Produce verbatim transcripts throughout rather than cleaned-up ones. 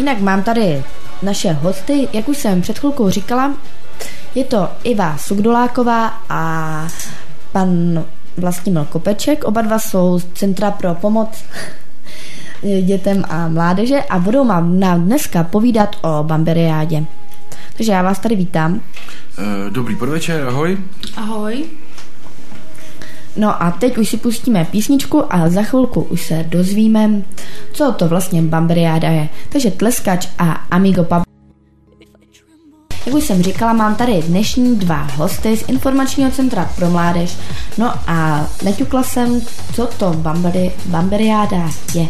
Jinak mám tady naše hosty, jak už jsem před chvilkou říkala, je to Iva Sugdoláková a pan Vlastimil Kopeček. Oba dva jsou z Centra pro pomoc dětem a mládeže a budou nám dneska povídat o Bamberiádě. Takže já vás tady vítám. Dobrý podvečer, ahoj. Ahoj. No a teď už si pustíme písničku a za chvilku už se dozvíme, co to vlastně Bamberiáda je. Takže Tleskač a Amigo Pub. Jak už jsem říkala, mám tady dnešní dva hosty z Informačního centra pro mládež. No a neťukla jsem, co to Bamberi, Bamberiáda je.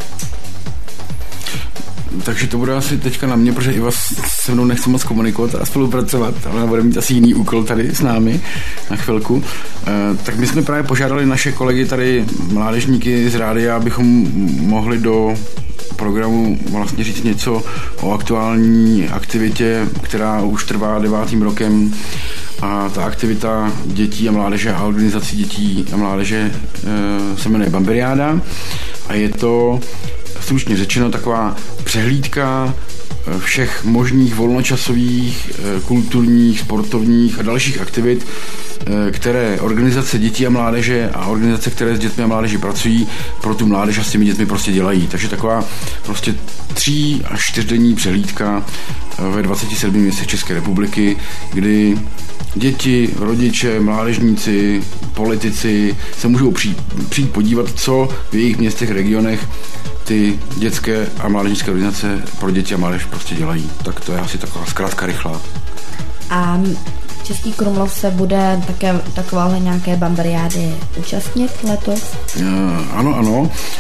Takže to bude asi teďka na mě, protože Iva se mnou nechce moc komunikovat a spolupracovat, ale bude mít asi jiný úkol tady s námi na chvilku. E, tak my jsme právě požádali naše kolegy tady, mládežníky z rádia, abychom mohli do programu vlastně říct něco o aktuální aktivitě, která už trvá devátým rokem. A ta aktivita dětí a mládeže a organizací dětí a mládeže e, se jmenuje Bamberiáda a je to stručně řečeno taková přehlídka všech možných volnočasových, kulturních, sportovních a dalších aktivit, které organizace dětí a mládeže a organizace, které s dětmi a mládeží pracují, pro tu mládež a s těmi dětmi prostě dělají. Takže taková prostě tří až čtyřdenní přehlídka ve dvaceti sedmi městech České republiky, kdy děti, rodiče, mládežníci, politici se můžou přijít, přijít podívat, co v jejich městech, regionech ty dětské a mládežnické organizace pro děti a mládež prostě dělají. Tak to je asi taková zkrátka rychlá. A Český Krumlov se bude také takováhle nějaké Bamberiády účastnit letos? Uh, ano, ano.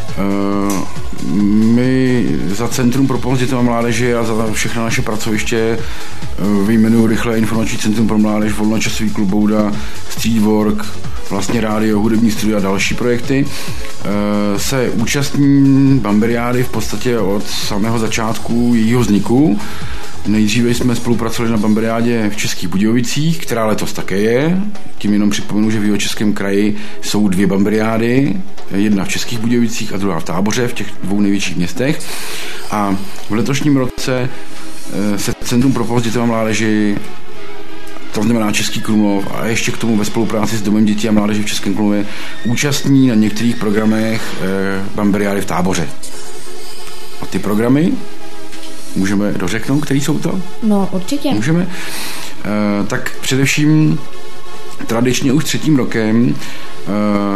Uh, my za Centrum pro pomoc dětem a mládeži a za všechna naše pracoviště uh, vyjmenuju rychle Informační centrum pro mládež, volnočasový klub Bouda, Streetwork, vlastně rádio, hudební studia a další projekty. Uh, se účastní Bamberiády v podstatě od samého začátku jejího vzniku. Nejdříve jsme spolupracovali na Bamberiádě v Českých Budějovicích, která letos také je. Tím jenom připomenu, že v Jihočeském kraji jsou dvě Bamberiády, jedna v Českých Budějovicích a druhá v Táboře, v těch dvou největších městech. A v letošním roce se Centrum pro pomoc dětem a mládeži, to znamená Český Krumlov a ještě k tomu ve spolupráci s Domem dětí a mládeže v Českém Krumlově účastní na některých programech Bamberiády v Táboře. A ty programy můžeme dořeknout, který jsou to? No, určitě. Můžeme. E, tak především tradičně už třetím rokem e,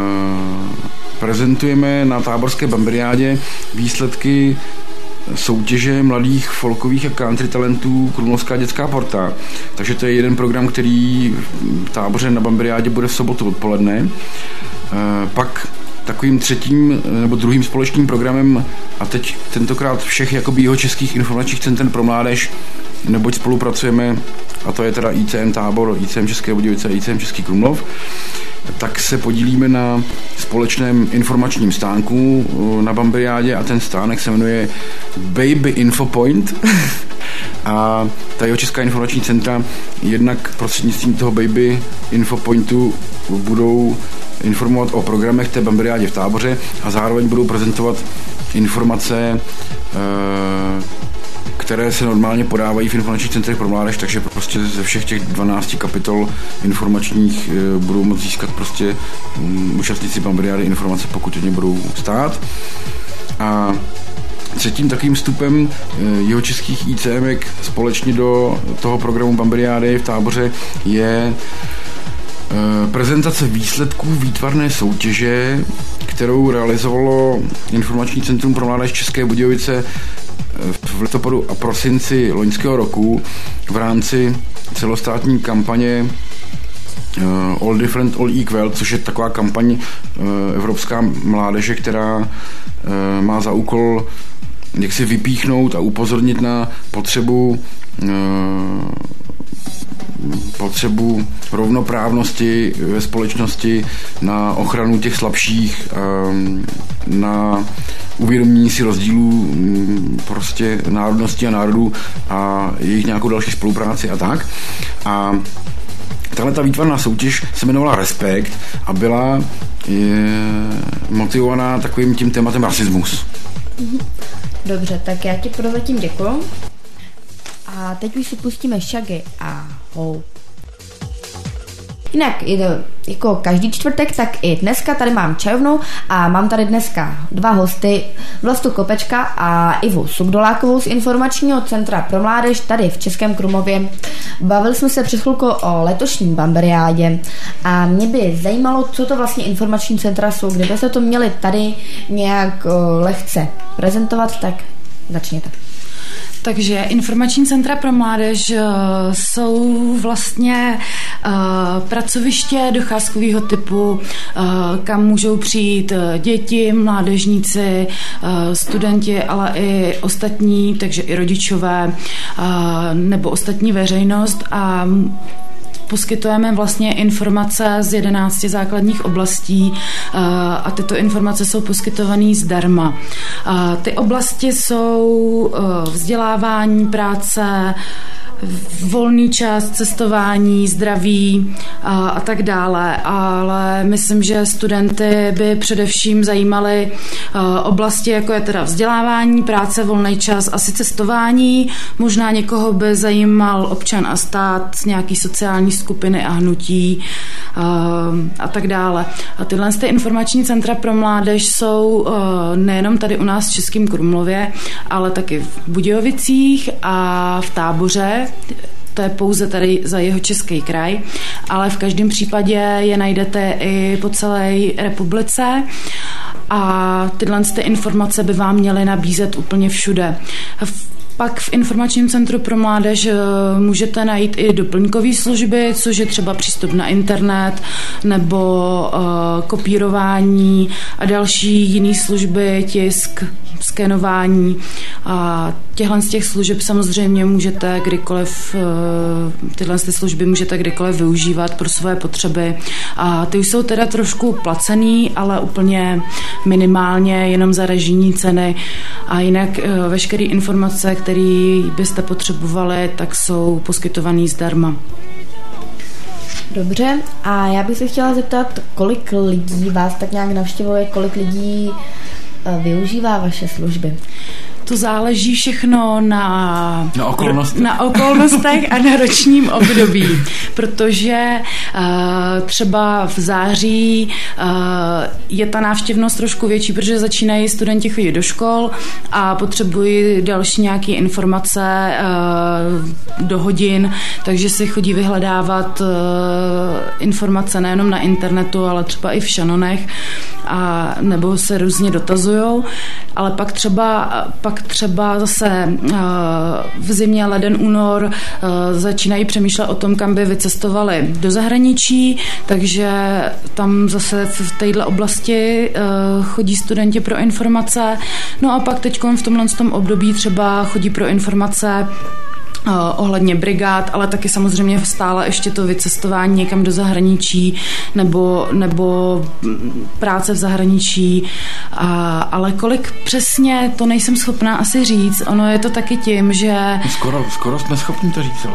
prezentujeme na táborské Bamberiádě výsledky soutěže mladých folkových a country talentů Krumlovská dětská porta. Takže to je jeden program, který v Táboře na Bamberiádě bude v sobotu odpoledne. E, pak takovým třetím nebo druhým společným programem a teď tentokrát všech jakoby jihočeských informačních center pro mládež, neboť spolupracujeme, a to je teda I C M Tábor, I C M České Budějovice a I C M Český Krumlov, tak se podílíme na společném informačním stánku na Bamberiádě a ten stánek se jmenuje Baby Info Point. A ta jihočeská informační centra jednak prostřednictvím toho Baby Info Pointu budou informovat o programech té Bamberiádě v Táboře a zároveň budou prezentovat informace, které se normálně podávají v informačních centrech pro mládež, takže prostě ze všech těch dvanácti kapitol informačních budou moct získat prostě účastníci Bamberiády informace, pokud o ně budou stát. A třetím takovým vstupem jihočeských ICMek společně do toho programu Bamberiády v Táboře je prezentace výsledků výtvarné soutěže, kterou realizovalo Informační centrum pro mládež České Budějovice v listopadu a prosinci loňského roku v rámci celostátní kampaně All Different, All Equal, což je taková kampaň evropská mládeže, která má za úkol jak si vypíchnout a upozornit na potřebu potřebu rovnoprávnosti ve společnosti, na ochranu těch slabších, na uvědomění si rozdílů prostě národností a národů a jejich nějakou další spolupráci a tak. A tahle ta výtvarná soutěž se jmenovala Respekt a byla je, motivovaná takovým tím tématem rasismus. Dobře, tak já ti prozatím děkuju. A teď už si pustíme Shaggy a Hope. Jinak, jako každý čtvrtek, tak i dneska tady mám čajovnu a mám tady dneska dva hosty, Vlastu Kopečka a Ivu Subdolákovou z Informačního centra pro mládež tady v Českém Krumlově. Bavili jsme se před chvilkou o letošním Bambariádě a mě by zajímalo, co to vlastně informační centra jsou. Kdyby se to měli tady nějak o, lehce prezentovat, tak začněte. Takže informační centra pro mládež uh, jsou vlastně uh, pracoviště docházkového typu, uh, kam můžou přijít uh, děti, mládežníci, uh, studenti, ale i ostatní, takže i rodičové uh, nebo ostatní veřejnost a poskytujeme vlastně informace z jedenácti základních oblastí a tyto informace jsou poskytované zdarma. Ty oblasti jsou vzdělávání, práce, volný čas, cestování, zdraví a, a tak dále, ale myslím, že studenty by především zajímaly oblasti, jako je teda vzdělávání, práce, volný čas, asi cestování, možná někoho by zajímal občan a stát, nějaký sociální skupiny a hnutí a, a tak dále. A tyhle ty informační centra pro mládež jsou nejenom tady u nás v Českém Krumlově, ale taky v Budějovicích a v Táboře. To je pouze tady za Jihočeský kraj, ale v každém případě je najdete i po celé republice a tyhle ty informace by vám měly nabízet úplně všude. Pak v Informačním centru pro mládež můžete najít i doplňkové služby, což je třeba přístup na internet nebo uh, kopírování a další jiné služby, tisk, skenování. A těchhle z těch služeb samozřejmě můžete kdykoliv, uh, tyhle ty služby můžete kdykoliv využívat pro své potřeby. A ty už jsou teda trošku placený, ale úplně minimálně, jenom za režijní ceny. A jinak uh, veškeré informace, který byste potřebovali, tak jsou poskytovaný zdarma. Dobře, a já bych se chtěla zeptat, kolik lidí vás tak nějak navštěvuje, kolik lidí využívá vaše služby? To záleží všechno na, na, okolnostech. na okolnostech a na ročním období, protože uh, třeba v září uh, je ta návštěvnost trošku větší, protože začínají studenti chodit do škol a potřebují další nějaké informace uh, do hodin, takže si chodí vyhledávat uh, informace nejenom na internetu, ale třeba i v šanonech a nebo se různě dotazujou, ale pak třeba pak třeba zase v zimě, leden, únor začínají přemýšlet o tom, kam by vycestovali do zahraničí, takže tam zase v této oblasti chodí studenti pro informace. No a pak teď v tomhle tom období třeba chodí pro informace ohledně brigád, ale taky samozřejmě stále ještě to vycestování někam do zahraničí nebo, nebo práce v zahraničí, a, ale kolik přesně, to nejsem schopná asi říct. Ono je to taky tím, že... Skoro, skoro jsme schopni to říct,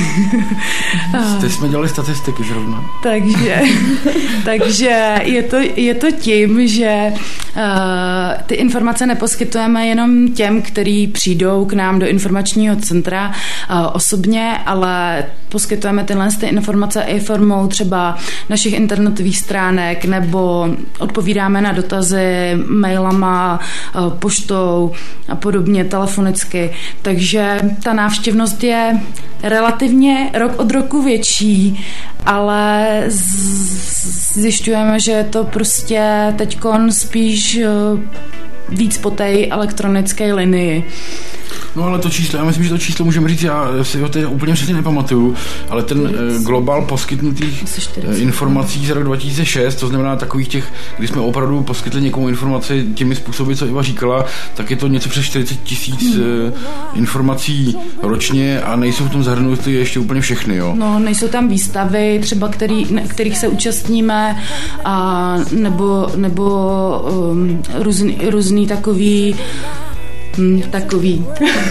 ale teď jsme dělali statistiky zrovna. Takže, takže je, to, je to tím, že uh, ty informace neposkytujeme jenom těm, kteří přijdou k nám do informačního centra osobně, ale poskytujeme tyhle ty informace i formou třeba našich internetových stránek nebo odpovídáme na dotazy mailama, poštou a podobně, telefonicky. Takže ta návštěvnost je relativně rok od roku větší, ale zjišťujeme, že je to prostě teďkon spíš víc po té elektronické linii. No ale to číslo, já myslím, že to číslo můžeme říct, já si ho teď úplně přesně nepamatuju, ale ten globál poskytnutých informací za rok dva tisíce šest, to znamená takových těch, kdy jsme opravdu poskytli někomu informaci těmi způsoby, co Iva říkala, tak je to něco přes čtyřicet tisíc hmm. informací ročně a nejsou v tom zahrnuty ještě úplně všechny, jo? No, nejsou tam výstavy, třeba který, kterých se účastníme, a nebo, nebo um, různý, různý takový Hmm, takový.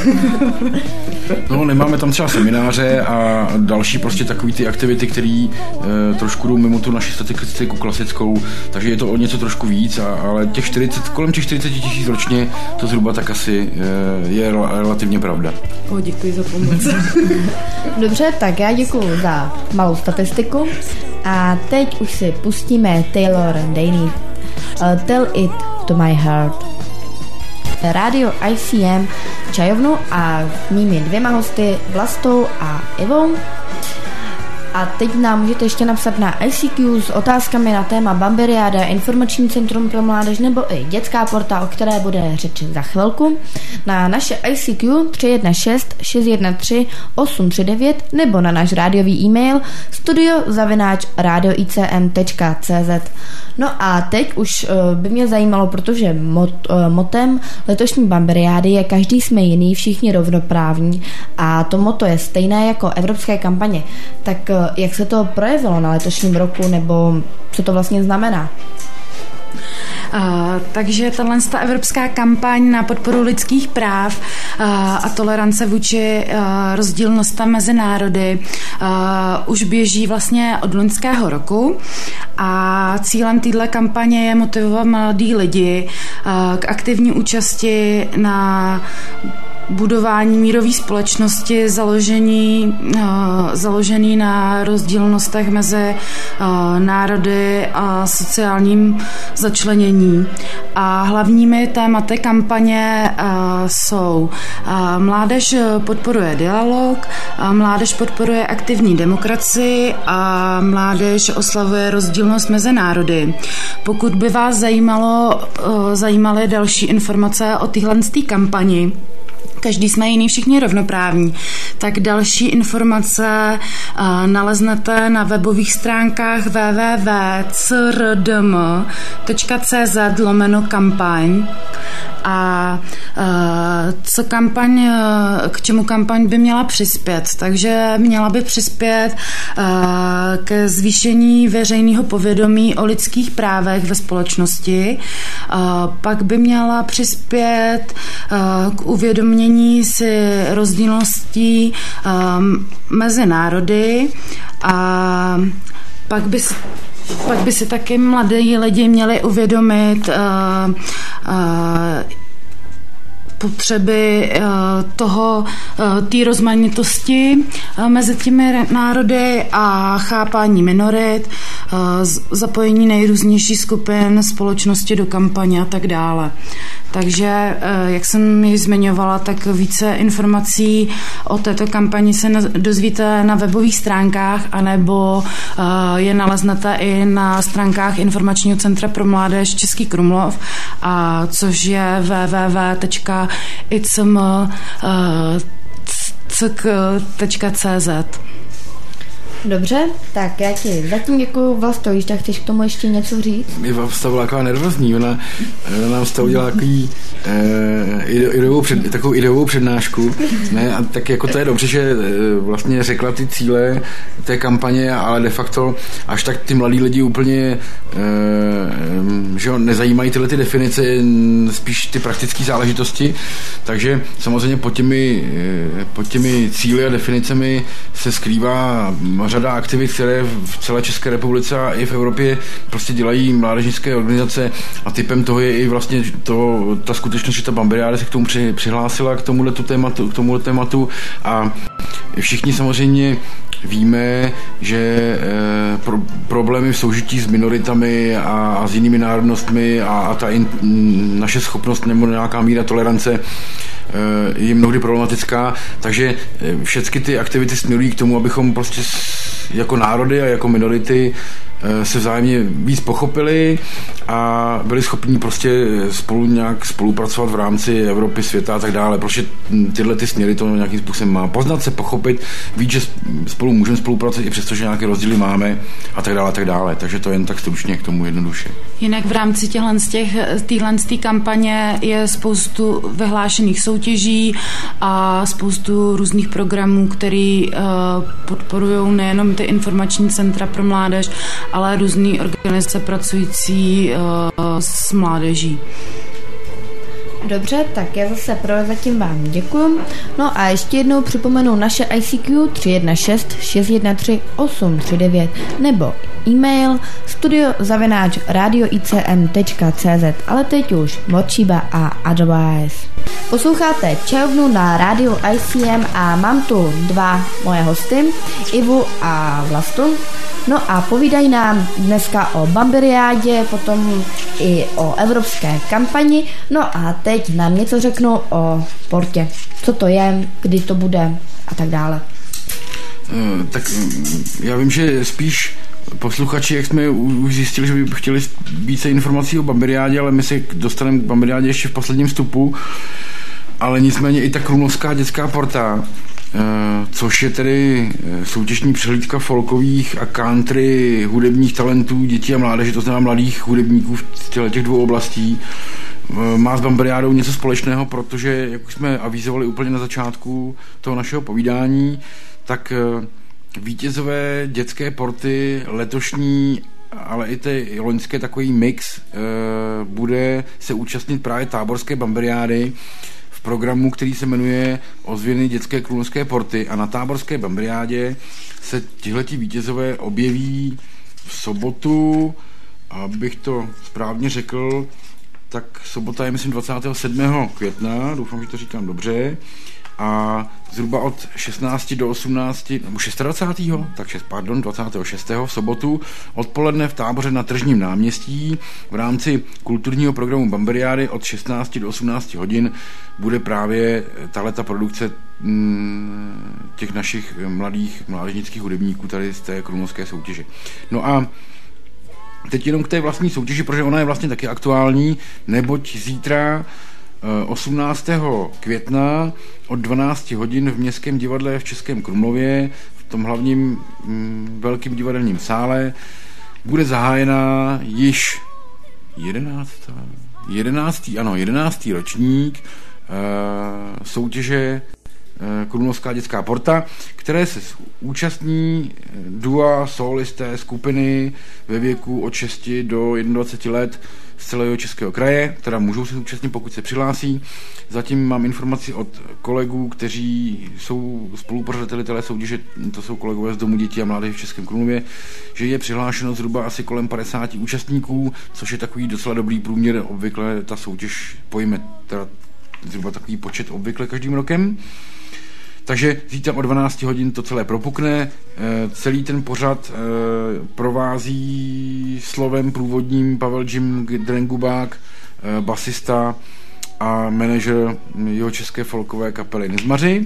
No, nemáme tam třeba semináře a další prostě takový ty aktivity, které e, trošku jdou mimo tu naši statistiku klasickou, takže je to o něco trošku víc, a, ale těch čtyřicet, kolem těch čtyřicet tisíc ročně to zhruba tak asi e, je relativně pravda. O, děkuji za pomoc. Dobře, tak já děkuji za malou statistiku a teď už si pustíme Taylor Daney. Uh, Tell It to My Heart. Rádio I C M čajovnu a mými dvěma hosty Vlastou a Ivou. A teď nám můžete ještě napsat na I C Q s otázkami na téma Bamberiáda, Informační centrum pro mládež nebo i dětská porta, o které bude řeč za chvilku, na naše I C Q tři jedna šest šest jedna tři osm tři devět nebo na náš rádiový e-mail studio zavináč radio i c m tečka c z. No a teď už uh, by mě zajímalo, protože mot, uh, motem letošní Bamberiády je každý jsme jiný, všichni rovnoprávní a to motto je stejné jako evropské kampaně. Tak uh, jak se to projevilo na letošním roku, nebo co to vlastně znamená? Uh, takže tahle evropská kampaň na podporu lidských práv uh, a tolerance vůči uh, rozdílnostem mezi národy uh, už běží vlastně od loňského roku a cílem téhle kampaně je motivovat mladý lidi uh, k aktivní účasti na budování mírové společnosti založení, uh, založený na rozdílnostech mezi uh, národy a sociálním začlenění. A hlavními tématy kampaně uh, jsou uh, mládež podporuje dialog, uh, mládež podporuje aktivní demokracii a mládež oslavuje rozdílnost mezi národy. Pokud by vás zajímalo, uh, zajímaly další informace o téhle kampani, každý jsme jiný, všichni rovnoprávní, tak další informace uh, naleznete na webových stránkách w w w tečka c r d m tečka c z lomeno kampaň. A uh, co kampaň, k čemu kampaň by měla přispět? Takže měla by přispět uh, ke zvýšení veřejného povědomí o lidských právech ve společnosti. Uh, pak by měla přispět uh, k uvědomění si rozdílností um, mezi národy a pak by Pak by si taky mladí lidi měli uvědomit uh, uh, potřeby uh, toho, uh, té rozmanitosti uh, mezi těmi národy a chápání minorit, uh, zapojení nejrůznějších skupin společnosti do kampaně a tak dále. Takže, jak jsem ji zmiňovala, tak více informací o této kampani se dozvíte na webových stránkách, anebo je naleznete i na stránkách Informačního centra pro mládež Český Krumlov, a což je w w w tečka i c m tečka c z. Dobře, tak já ti zatím děkuju. Vlasto, víš, tak chceš k tomu ještě něco říct? Iva byla taková nervózní, ona, ona nám z toho udělala takový, eh, ideovou před, takovou ideovou přednášku, ne, a tak jako to je dobře, že eh, vlastně řekla ty cíle té kampaně, ale de facto až tak ty mladí lidi úplně eh, že jo, nezajímají tyhle ty definice, spíš ty praktické záležitosti, takže samozřejmě pod těmi, eh, pod těmi cíly a definicemi se skrývá řada aktivit, které v celé České republice a i v Evropě prostě dělají mládežnické organizace, a typem toho je i vlastně to, ta skutečnost, že ta Bamberiáda se k tomu při, přihlásila k tomuhle tématu, k tomuhle tématu a všichni samozřejmě víme, že e, pro, problémy v soužití s minoritami a, a s jinými národnostmi a, a ta in, naše schopnost nebo nějaká míra tolerance je mnohdy problematická, takže všechny ty aktivity směrují k tomu, abychom prostě jako národy a jako minority se vzájemně víc pochopili a byli schopni prostě spolu nějak spolupracovat v rámci Evropy, světa a tak dále. Protože tyhle ty směry to nějakým způsobem má. Poznat se, pochopit, víc, že spolu můžeme spolupracovat i přesto, že nějaké rozdíly máme a tak dále a tak dále. Takže to jen tak stručně k tomu jednoduše. Jinak v rámci těchhle z těch, téhle z té kampaně je spoustu vyhlášených soutěží a spoustu různých programů, který uh, podporují nejenom ty informační centra pro mládež, ale různé organizace pracující uh, s mládeží. Dobře, tak já zase prozatím vám děkuju. No a ještě jednou připomenu naše I C Q tři jedna šest šest jedna tři osm tři devět nebo e-mail studio zavináč radio i c m tečka c z, ale teď už Mochiba a Advice. Posloucháte Čajovnu na rádiu I C M a mám tu dva moje hosty, Ivu a Vlastu. No a povídají nám dneska o Bamberiádě, potom i o evropské kampani. No a teď nám něco řeknou o portě. Co to je, kdy to bude a tak dále. Uh, tak já vím, že spíš posluchači, jak jsme už zjistili, že by chtěli více informací o Bamberiádě, ale my se dostaneme k Bamberiádě ještě v posledním vstupu. Ale nicméně i ta krumlovská dětská porta, což je tedy soutěžní přehlídka folkových a country hudebních talentů dětí a mládeže, to znamená mladých hudebníků v těch dvou oblastí, má s Bamberiádou něco společného, protože, jak už jsme avizovali úplně na začátku toho našeho povídání, tak vítězové dětské porty letošní, ale i ty loňské takový mix bude se účastnit právě táborské Bamberiády v programu, který se jmenuje Ozvěny dětské krumlovské porty, a na táborské Bamberiádě se tihleti vítězové objeví v sobotu, abych to správně řekl, tak sobota je myslím dvacátého sedmého května, doufám, že to říkám dobře, a zhruba od šestnácti do osmnácti, nebo dvacátého šestého tak šest, pardon, dvacátého šestého v sobotu odpoledne v Táboře na Tržním náměstí v rámci kulturního programu Bamberiády od šestnácti do osmnácti hodin bude právě tahleta produkce mm, těch našich mladých mládežnických hudebníků tady z té krumlovské soutěže. No a teď jenom k té vlastní soutěži, protože ona je vlastně taky aktuální, neboť zítra osmnáctého května od dvanácti hodin v Městském divadle v Českém Krumlově, v tom hlavním mm, velkým divadelním sále, bude zahájena již jedenáctý, jedenáctý, ano, jedenáctý ročník e, soutěže e, Krumlovská dětská porta, které se účastní dua, solisté, skupiny ve věku od šesti do dvaceti jedna let z celého Českého kraje, která můžou se účastnit, pokud se přihlásí. Zatím mám informaci od kolegů, kteří jsou spolupořadateli té soutěže, to jsou kolegové z Domu dětí a mládeže v Českém Krumlově, že je přihlášeno zhruba asi kolem padesáti účastníků, což je takový docela dobrý průměr. Obvykle ta soutěž pojme teda zhruba takový počet obvykle každým rokem. Takže zítra o dvanácti hodin to celé propukne. Celý ten pořad provází slovem průvodním Pavel Jim Drengubák, basista a manažer jeho české folkové kapely Nezmaři.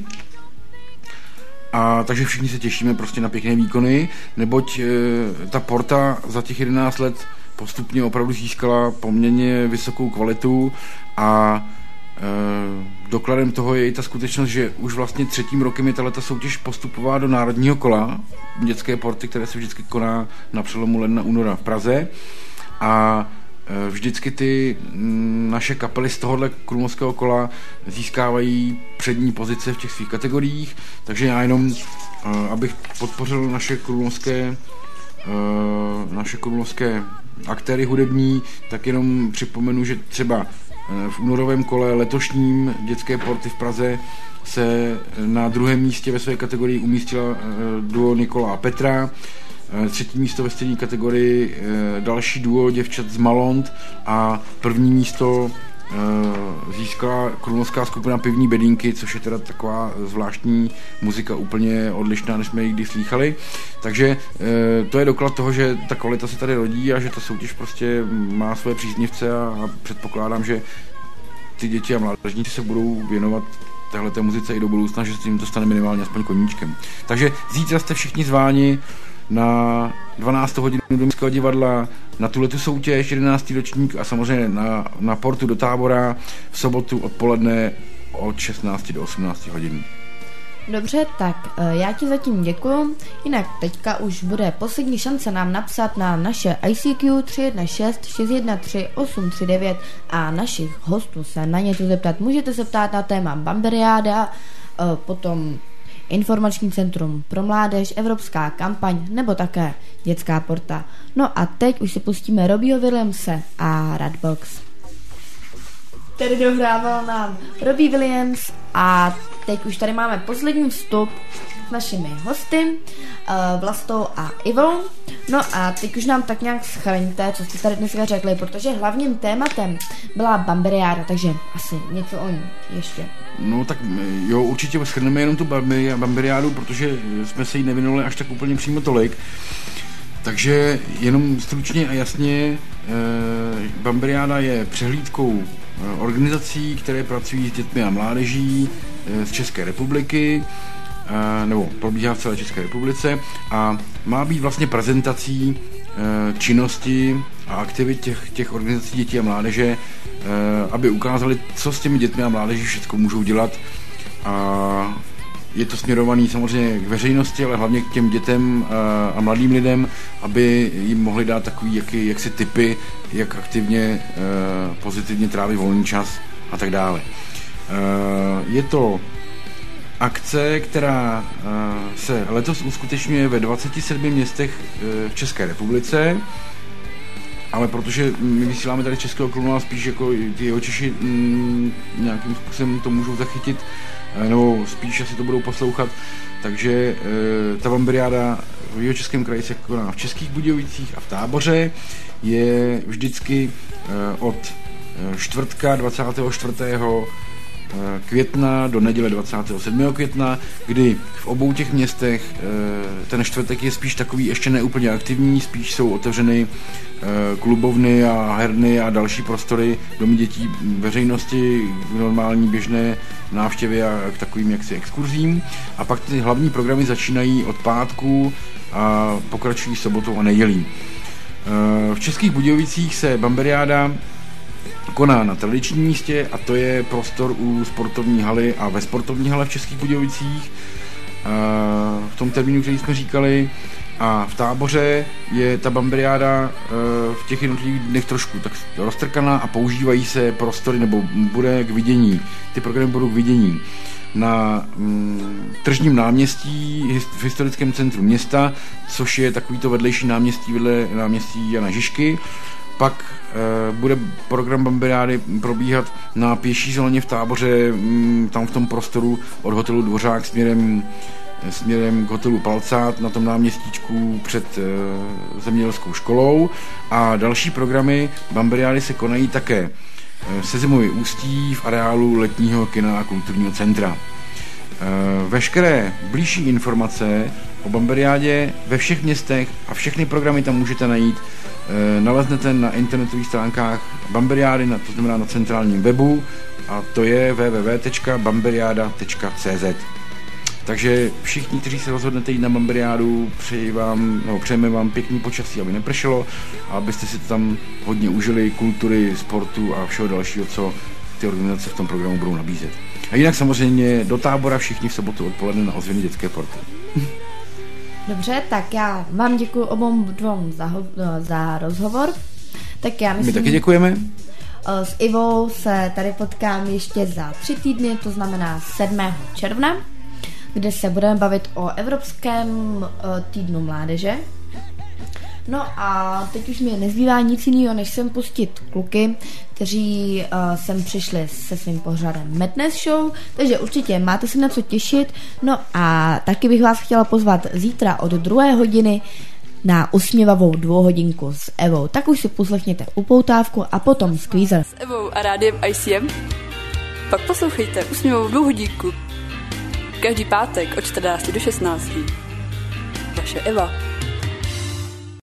A takže všichni se těšíme prostě na pěkné výkony, neboť ta porta za těch jedenáct let postupně opravdu získala poměrně vysokou kvalitu a dokladem toho je i ta skutečnost, že už vlastně třetím rokem je tato soutěž postupová do národního kola dětské porty, které se vždycky koná na přelomu ledna února v Praze, a vždycky ty naše kapely z tohohle krumlovského kola získávají přední pozice v těch svých kategoriích, takže já jenom, abych podpořil naše krumlovské naše krumlovské aktéry hudební, tak jenom připomenu, že třeba v únorovém kole letošním dětské porty v Praze se na druhém místě ve své kategorii umístila duo Nikola a Petra, třetí místo ve stejné kategorii další duo děvčat z Malond a první místo získala krumlovská skupina Pivní bedínky, což je teda taková zvláštní muzika, úplně odlišná, než jsme ji kdy slýchali. Takže to je doklad toho, že ta kvalita se tady rodí a že ta soutěž prostě má své příznivce, a předpokládám, že ty děti a mládežníci se budou věnovat téhleté muzice i do budoucna, že se jim to stane minimálně aspoň koníčkem. Takže zítra jste všichni zváni na dvanáctou hodinu do Městského divadla na tuhletu soutěž, jedenáctý ročník, a samozřejmě na, na portu do Tábora v sobotu odpoledne od šestnácti do osmnácti hodin. Dobře, tak já ti zatím děkuju. Jinak teďka už bude poslední šance nám napsat na naše I C Q tři jedna šest šest jedna tři osm tři devět a našich hostů se na něco zeptat. Můžete se ptát na téma Bamberiáda, potom Informační centrum pro mládež, Evropská kampaň nebo také dětská porta. No a teď už si pustíme Robbieho Williamse a Radbox. Tady dohrával nám Robbie Williams a teď už tady máme poslední vstup s našimi hosty, Vlastou a Ivou. No a teď už nám tak nějak schraňte, co jste tady dneska řekli, protože hlavním tématem byla Bamberiáda, takže asi něco o ní ještě. No tak jo, určitě shrneme jenom tu Bamberiádu, protože jsme se jí nevěnovali až tak úplně přímo tolik. Takže jenom stručně a jasně, eh, Bamberiáda je přehlídkou organizací, které pracují s dětmi a mládeží eh, z České republiky, eh, nebo probíhá v celé České republice a má být vlastně prezentací eh, činnosti a aktivit těch, těch organizací dětí a mládeže, eh, aby ukázali, co s těmi dětmi a mládeží všechno můžou dělat. A je to směrovaný samozřejmě k veřejnosti, ale hlavně k těm dětem a mladým lidem, aby jim mohli dát takový jaky, jaksi tipy, jak aktivně, pozitivně trávit volný čas a tak dále. Je to akce, která se letos uskutečňuje ve dvaceti sedmi městech v České republice, ale protože my vysíláme tady Českého Krumlova, spíš jako ty jeho Češi m, nějakým způsobem to můžou zachytit, nebo spíš asi to budou poslouchat, takže e, ta Bamberiáda v Jihočeském kraji se koná v Českých Budějovicích a v Táboře, je vždycky e, od čtvrtka dvacátého čtvrtého května do neděle dvacátého sedmého května, kdy v obou těch městech ten čtvrtek je spíš takový ještě neúplně aktivní, spíš jsou otevřeny klubovny a herny a další prostory domy dětí veřejnosti k normální běžné návštěvě a k takovým jaksi exkurzím. A pak ty hlavní programy začínají od pátku a pokračují sobotou a nedělí. V Českých Budějovicích se Bamberiáda koná na tradičním místě a to je prostor u sportovní haly a ve sportovní hale v Českých Budějovicích v tom termínu, který jsme říkali, a v Táboře je ta Bamberiáda v těch jednotlivých dnech trošku tak roztrkaná a používají se prostory, nebo bude k vidění, ty programy budou k vidění na mm, tržním náměstí v historickém centru města, což je takovýto vedlejší náměstí vedle náměstí Jana Žižky. Pak e, bude program Bamberiády probíhat na pěší zóně v Táboře, m, tam v tom prostoru od hotelu Dvořák směrem, směrem k hotelu Palcát na tom náměstíčku před e, zemědělskou školou. A další programy Bamberiády se konají také e, v Sezimově Ústí v areálu letního kina a kulturního centra. E, veškeré blížší informace o Bamberiádě ve všech městech a všechny programy tam můžete najít. E, naleznete na internetových stránkách Bamberiády, to znamená na centrálním webu, a to je w w w tečka bamberiada tečka c z. Takže všichni, kteří se rozhodnete jít na Bamberiádu, přeji vám, no, přejeme vám pěkný počasí, aby nepršelo, a abyste si to tam hodně užili, kultury, sportu a všeho dalšího, co ty organizace v tom programu budou nabízet. A jinak samozřejmě do Tábora všichni v sobotu odpoledne na ozvěny dětské porty. Dobře, tak já vám děkuji obou dvou za, za rozhovor. Tak já myslím, my taky děkujeme. S Ivou se tady potkám ještě za tři týdny, to znamená sedmého června, kde se budeme bavit o Evropském týdnu mládeže. No a teď už mi nezbývá nic jiného, než sem pustit kluky, kteří uh, sem přišli se svým pořadem Madness Show, takže určitě máte se na co těšit. No a taky bych vás chtěla pozvat zítra od druhé hodiny na usměvavou dvouhodinku s Evou. Tak už si poslechněte upoutávku a potom Squeezer. S Evou a rádiem I C M. Pak poslouchejte usměvavou dvouhodinku. Každý pátek od čtrnácti do šestnácti. Vaše Eva.